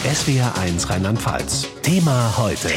SWR1 Rheinland-Pfalz. Thema heute.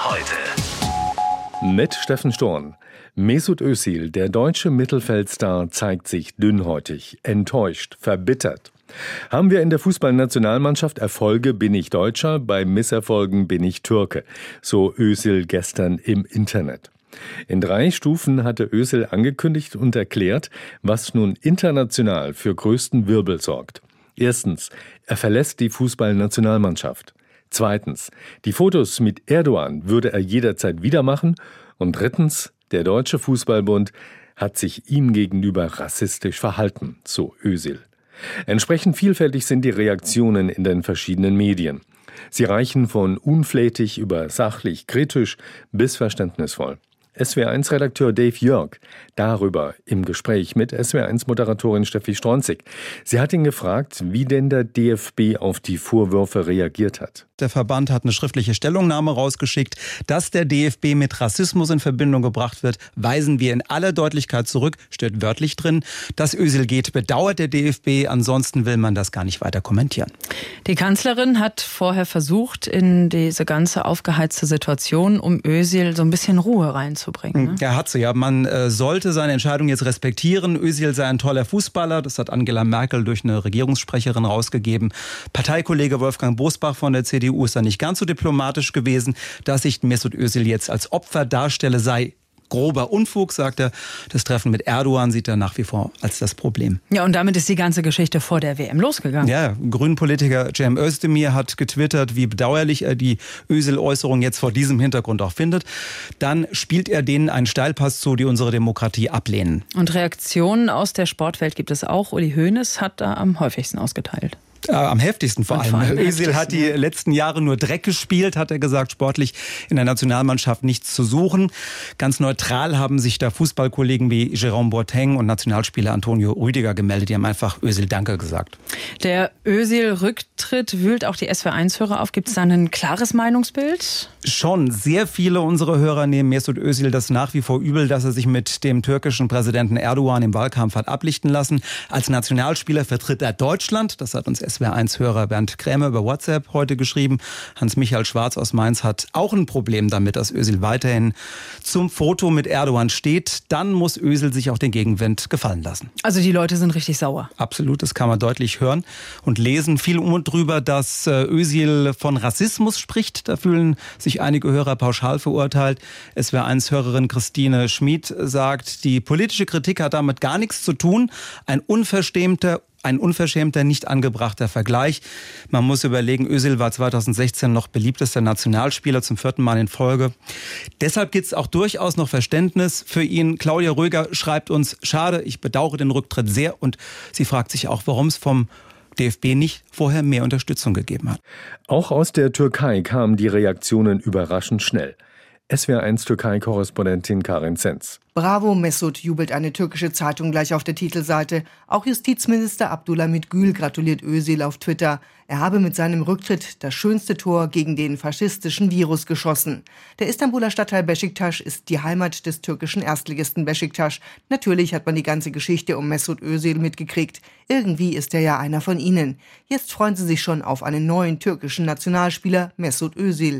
Mit Steffen Storn. Mesut Özil, der deutsche Mittelfeldstar, zeigt sich dünnhäutig, enttäuscht, verbittert. Haben wir in der Fußballnationalmannschaft Erfolge, bin ich Deutscher, bei Misserfolgen bin ich Türke, so Özil gestern im Internet. In 3 Stufen hatte Özil angekündigt und erklärt, was nun international für größten Wirbel sorgt. Erstens, er verlässt die Fußballnationalmannschaft. Zweitens, die Fotos mit Erdogan würde er jederzeit wieder machen. Und drittens, der Deutsche Fußballbund hat sich ihm gegenüber rassistisch verhalten, so Özil. Entsprechend vielfältig sind die Reaktionen in den verschiedenen Medien. Sie reichen von unflätig über sachlich kritisch bis verständnisvoll. SWR1-Redakteur Dave Jörg darüber im Gespräch mit SWR1-Moderatorin Steffi Stronzig. Sie hat ihn gefragt, wie denn der DFB auf die Vorwürfe reagiert hat. Der Verband hat eine schriftliche Stellungnahme rausgeschickt. Dass der DFB mit Rassismus in Verbindung gebracht wird, weisen wir in aller Deutlichkeit zurück, steht wörtlich drin. Dass Özil geht, bedauert der DFB. Ansonsten will man das gar nicht weiter kommentieren. Die Kanzlerin hat vorher versucht, in diese ganze aufgeheizte Situation um Özil so ein bisschen Ruhe reinzubringen. Ja, hat sie ja. Man sollte seine Entscheidung jetzt respektieren. Özil sei ein toller Fußballer. Das hat Angela Merkel durch eine Regierungssprecherin rausgegeben. Parteikollege Wolfgang Bosbach von der CDU ist da nicht ganz so diplomatisch gewesen. Dass sich Mesut Özil jetzt als Opfer darstelle, sei grober Unfug, sagt er. Das Treffen mit Erdogan sieht er nach wie vor als das Problem. Ja, und damit ist die ganze Geschichte vor der WM losgegangen. Ja, Grünen-Politiker Cem Özdemir hat getwittert, wie bedauerlich er die Özil-Äußerung jetzt vor diesem Hintergrund auch findet. Dann spielt er denen einen Steilpass zu, die unsere Demokratie ablehnen. Und Reaktionen aus der Sportwelt gibt es auch. Uli Hoeneß hat da am häufigsten ausgeteilt. Am heftigsten vor allem. Özil hat die letzten Jahre nur Dreck gespielt, hat er gesagt, sportlich in der Nationalmannschaft nichts zu suchen. Ganz neutral haben sich da Fußballkollegen wie Jérôme Boateng und Nationalspieler Antonio Rüdiger gemeldet. Die haben einfach Özil Danke gesagt. Der Özil-Rücktritt wühlt auch die SWR1-Hörer auf. Gibt es da ein klares Meinungsbild? Schon. Sehr viele unserer Hörer nehmen Mesut Özil das nach wie vor übel, dass er sich mit dem türkischen Präsidenten Erdogan im Wahlkampf hat ablichten lassen. Als Nationalspieler vertritt er Deutschland. Das hat uns SWR1-Hörer Bernd Krämer über WhatsApp heute geschrieben. Hans-Michael Schwarz aus Mainz hat auch ein Problem damit, dass Özil weiterhin zum Foto mit Erdogan steht. Dann muss Özil sich auch den Gegenwind gefallen lassen. Also die Leute sind richtig sauer. Absolut, das kann man deutlich hören und lesen. Viel drüber, dass Özil von Rassismus spricht. Da fühlen sich einige Hörer pauschal verurteilt. SWR1-Hörerin Christine Schmid sagt, die politische Kritik hat damit gar nichts zu tun. Ein unverschämter, nicht angebrachter Vergleich. Man muss überlegen, Özil war 2016 noch beliebtester Nationalspieler zum 4. Mal in Folge. Deshalb gibt es auch durchaus noch Verständnis für ihn. Claudia Röger schreibt uns, schade, ich bedauere den Rücktritt sehr. Und sie fragt sich auch, warum es vom DFB nicht vorher mehr Unterstützung gegeben hat. Auch aus der Türkei kamen die Reaktionen überraschend schnell. SWR1 Türkei-Korrespondentin Karin Zenz. Bravo Mesut, jubelt eine türkische Zeitung gleich auf der Titelseite. Auch Justizminister Abdülhamit Gül gratuliert Özil auf Twitter. Er habe mit seinem Rücktritt das schönste Tor gegen den faschistischen Virus geschossen. Der Istanbuler Stadtteil Beşiktaş ist die Heimat des türkischen Erstligisten Beşiktaş. Natürlich hat man die ganze Geschichte um Mesut Özil mitgekriegt. Irgendwie ist er ja einer von ihnen. Jetzt freuen sie sich schon auf einen neuen türkischen Nationalspieler, Mesut Özil.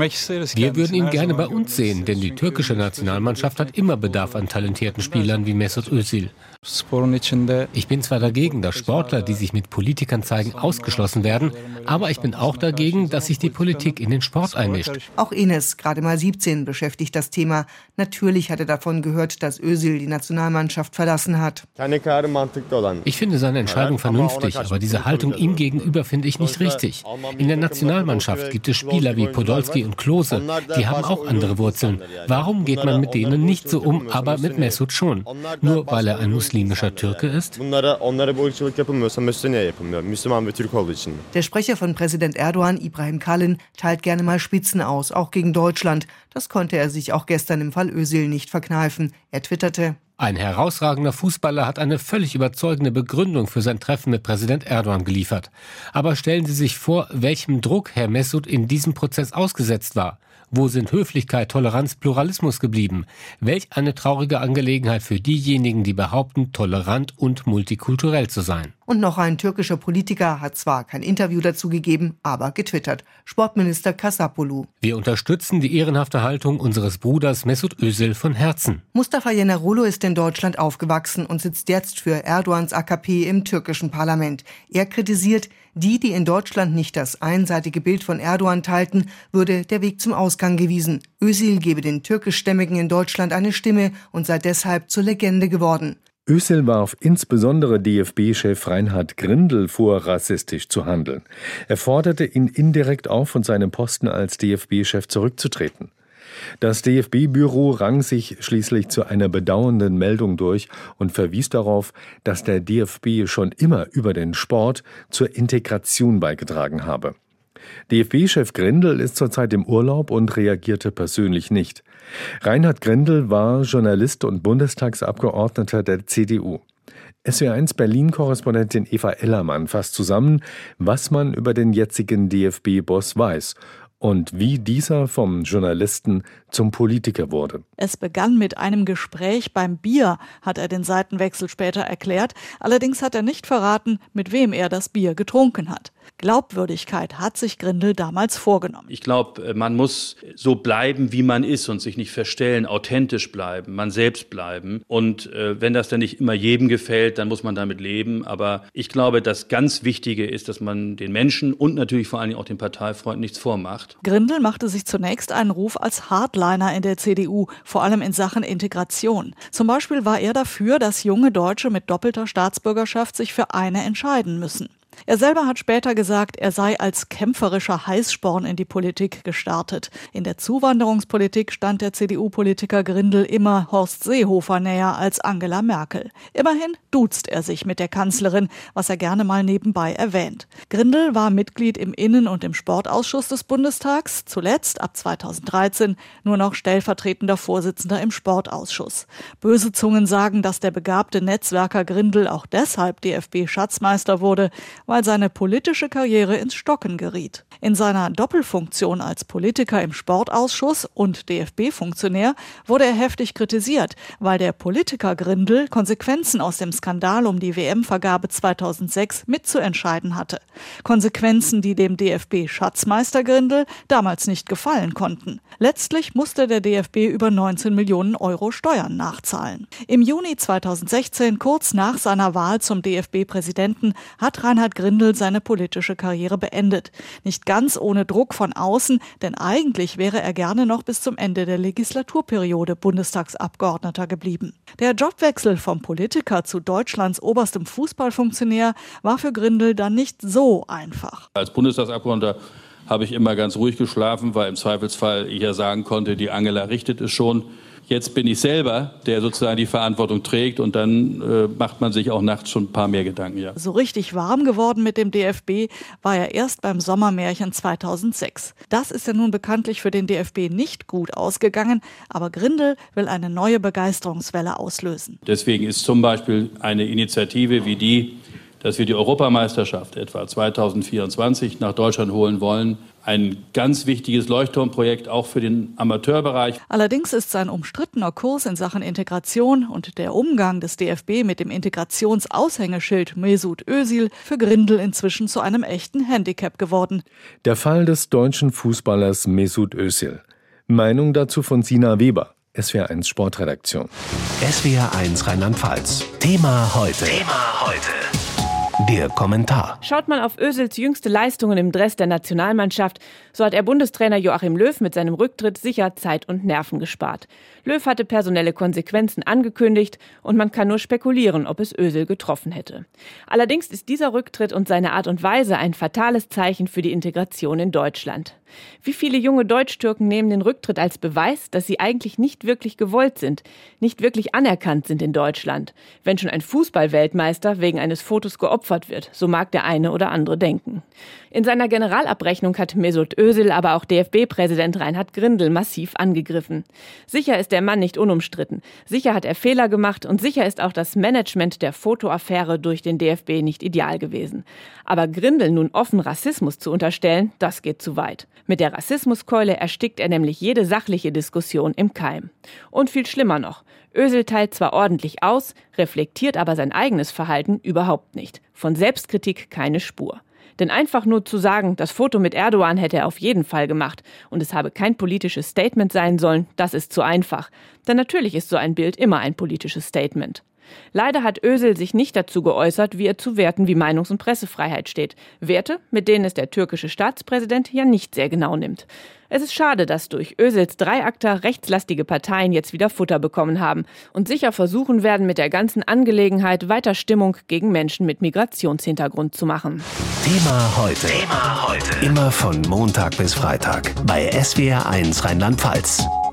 Wir würden ihn gerne bei uns sehen, denn die türkische Nationalmannschaft hat immer Bedarf an talentierten Spielern wie Mesut Özil. Ich bin zwar dagegen, dass Sportler, die sich mit Politikern zeigen, ausgeschlossen werden, aber ich bin auch dagegen, dass sich die Politik in den Sport einmischt. Auch Enes, gerade mal 17, beschäftigt das Thema. Natürlich hat er davon gehört, dass Özil die Nationalmannschaft verlassen hat. Ich finde seine Entscheidung vernünftig, aber diese Haltung ihm gegenüber finde ich nicht richtig. In der Nationalmannschaft gibt es Spieler wie Podolski und Klose, die haben auch andere Wurzeln. Warum geht man mit denen nicht so um, aber mit Mesut schon? Nur weil er ein muslimischer Türke ist? Der Sprecher von Präsident Erdogan, Ibrahim Kalin, teilt gerne mal Spitzen aus, auch gegen Deutschland. Das konnte er sich auch gestern im Fall Özil nicht verkneifen. Er twitterte: Ein herausragender Fußballer hat eine völlig überzeugende Begründung für sein Treffen mit Präsident Erdogan geliefert. Aber stellen Sie sich vor, welchem Druck Herr Mesut in diesem Prozess ausgesetzt war. Wo sind Höflichkeit, Toleranz, Pluralismus geblieben? Welch eine traurige Angelegenheit für diejenigen, die behaupten, tolerant und multikulturell zu sein. Und noch ein türkischer Politiker hat zwar kein Interview dazu gegeben, aber getwittert. Sportminister Kasapolu. Wir unterstützen die ehrenhafte Haltung unseres Bruders Mesut Özil von Herzen. Mustafa Yeneroglu ist in Deutschland aufgewachsen und sitzt jetzt für Erdogans AKP im türkischen Parlament. Er kritisiert, die in Deutschland nicht das einseitige Bild von Erdogan teilten, würde der Weg zum Ausgang gewiesen. Özil gebe den Türkischstämmigen in Deutschland eine Stimme und sei deshalb zur Legende geworden. Özil warf insbesondere DFB-Chef Reinhard Grindel vor, rassistisch zu handeln. Er forderte ihn indirekt auf, von seinem Posten als DFB-Chef zurückzutreten. Das DFB-Büro rang sich schließlich zu einer bedauernden Meldung durch und verwies darauf, dass der DFB schon immer über den Sport zur Integration beigetragen habe. DFB-Chef Grindel ist zurzeit im Urlaub und reagierte persönlich nicht. Reinhard Grindel war Journalist und Bundestagsabgeordneter der CDU. SWR1 Berlin-Korrespondentin Eva Ellermann fasst zusammen, was man über den jetzigen DFB-Boss weiß und wie dieser vom Journalisten zum Politiker wurde. Es begann mit einem Gespräch beim Bier, hat er den Seitenwechsel später erklärt. Allerdings hat er nicht verraten, mit wem er das Bier getrunken hat. Glaubwürdigkeit hat sich Grindel damals vorgenommen. Ich glaube, man muss so bleiben, wie man ist und sich nicht verstellen, authentisch bleiben, man selbst bleiben. Und wenn das dann nicht immer jedem gefällt, dann muss man damit leben. Aber ich glaube, das ganz Wichtige ist, dass man den Menschen und natürlich vor allen Dingen auch den Parteifreunden nichts vormacht. Grindel machte sich zunächst einen Ruf als Hardliner in der CDU, vor allem in Sachen Integration. Zum Beispiel war er dafür, dass junge Deutsche mit doppelter Staatsbürgerschaft sich für eine entscheiden müssen. Er selber hat später gesagt, er sei als kämpferischer Heißsporn in die Politik gestartet. In der Zuwanderungspolitik stand der CDU-Politiker Grindel immer Horst Seehofer näher als Angela Merkel. Immerhin duzt er sich mit der Kanzlerin, was er gerne mal nebenbei erwähnt. Grindel war Mitglied im Innen- und im Sportausschuss des Bundestags, zuletzt ab 2013 nur noch stellvertretender Vorsitzender im Sportausschuss. Böse Zungen sagen, dass der begabte Netzwerker Grindel auch deshalb DFB-Schatzmeister wurde, weil seine politische Karriere ins Stocken geriet. In seiner Doppelfunktion als Politiker im Sportausschuss und DFB-Funktionär wurde er heftig kritisiert, weil der Politiker Grindel Konsequenzen aus dem Skandal um die WM-Vergabe 2006 mitzuentscheiden hatte. Konsequenzen, die dem DFB-Schatzmeister Grindel damals nicht gefallen konnten. Letztlich musste der DFB über 19 Millionen Euro Steuern nachzahlen. Im Juni 2016, kurz nach seiner Wahl zum DFB-Präsidenten, hat Reinhard Grindel seine politische Karriere beendet. Nicht ganz ohne Druck von außen, denn eigentlich wäre er gerne noch bis zum Ende der Legislaturperiode Bundestagsabgeordneter geblieben. Der Jobwechsel vom Politiker zu Deutschlands oberstem Fußballfunktionär war für Grindel dann nicht so einfach. Als Bundestagsabgeordneter habe ich immer ganz ruhig geschlafen, weil im Zweifelsfall ich ja sagen konnte, die Angela richtet es schon. Jetzt bin ich selber, der sozusagen die Verantwortung trägt und dann macht man sich auch nachts schon ein paar mehr Gedanken. Ja. So richtig warm geworden mit dem DFB war er erst beim Sommermärchen 2006. Das ist ja nun bekanntlich für den DFB nicht gut ausgegangen, aber Grindel will eine neue Begeisterungswelle auslösen. Deswegen ist zum Beispiel eine Initiative wie die, dass wir die Europameisterschaft etwa 2024 nach Deutschland holen wollen, ein ganz wichtiges Leuchtturmprojekt auch für den Amateurbereich. Allerdings ist sein umstrittener Kurs in Sachen Integration und der Umgang des DFB mit dem Integrationsaushängeschild Mesut Özil für Grindel inzwischen zu einem echten Handicap geworden. Der Fall des deutschen Fußballers Mesut Özil. Meinung dazu von Sina Weber, SWR1 Sportredaktion. SWR1 Rheinland-Pfalz. Thema heute. Der Kommentar. Schaut mal auf Özils jüngste Leistungen im Dress der Nationalmannschaft. So hat er Bundestrainer Joachim Löw mit seinem Rücktritt sicher Zeit und Nerven gespart. Löw hatte personelle Konsequenzen angekündigt und man kann nur spekulieren, ob es Özil getroffen hätte. Allerdings ist dieser Rücktritt und seine Art und Weise ein fatales Zeichen für die Integration in Deutschland. Wie viele junge Deutsch-Türken nehmen den Rücktritt als Beweis, dass sie eigentlich nicht wirklich gewollt sind, nicht wirklich anerkannt sind in Deutschland, wenn schon ein Fußball-Weltmeister wegen eines Fotos geopfert wird, so mag der eine oder andere denken. In seiner Generalabrechnung hat Mesut Özil aber auch DFB-Präsident Reinhard Grindel massiv angegriffen. Sicher ist der Mann nicht unumstritten, sicher hat er Fehler gemacht und sicher ist auch das Management der Fotoaffäre durch den DFB nicht ideal gewesen. Aber Grindel nun offen Rassismus zu unterstellen, das geht zu weit. Mit der Rassismuskeule erstickt er nämlich jede sachliche Diskussion im Keim. Und viel schlimmer noch, Özil teilt zwar ordentlich aus, reflektiert aber sein eigenes Verhalten überhaupt nicht. Von Selbstkritik keine Spur. Denn einfach nur zu sagen, das Foto mit Erdogan hätte er auf jeden Fall gemacht und es habe kein politisches Statement sein sollen, das ist zu einfach. Denn natürlich ist so ein Bild immer ein politisches Statement. Leider hat Özil sich nicht dazu geäußert, wie er zu Werten wie Meinungs- und Pressefreiheit steht. Werte, mit denen es der türkische Staatspräsident ja nicht sehr genau nimmt. Es ist schade, dass durch Özils Dreiakter rechtslastige Parteien jetzt wieder Futter bekommen haben und sicher versuchen werden, mit der ganzen Angelegenheit weiter Stimmung gegen Menschen mit Migrationshintergrund zu machen. Thema heute. Thema heute. Immer von Montag bis Freitag bei SWR1 Rheinland-Pfalz.